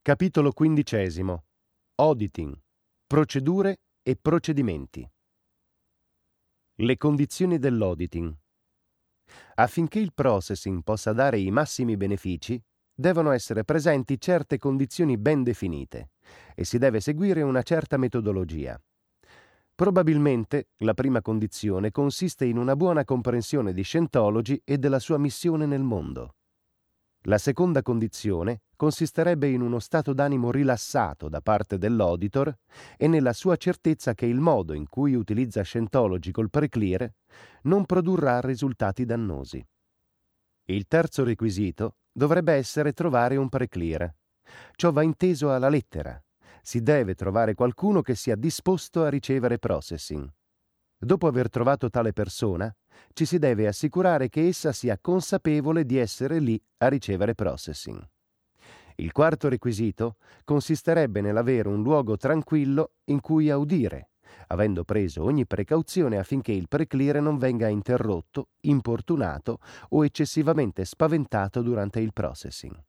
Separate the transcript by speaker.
Speaker 1: Capitolo 15. Auditing. Procedure e procedimenti. Le condizioni dell'auditing. Affinché il processing possa dare i massimi benefici, devono essere presenti certe condizioni ben definite e si deve seguire una certa metodologia. Probabilmente la prima condizione consiste in una buona comprensione di Scientology e della sua missione nel mondo. La seconda condizione consisterebbe in uno stato d'animo rilassato da parte dell'auditor e nella sua certezza che il modo in cui utilizza Scientology col preclear non produrrà risultati dannosi. Il terzo requisito dovrebbe essere trovare un preclear. Ciò va inteso alla lettera. Si deve trovare qualcuno che sia disposto a ricevere processing. Dopo aver trovato tale persona, ci si deve assicurare che essa sia consapevole di essere lì a ricevere processing. Il quarto requisito consisterebbe nell'avere un luogo tranquillo in cui audire, avendo preso ogni precauzione affinché il preclear non venga interrotto, importunato o eccessivamente spaventato durante il processing.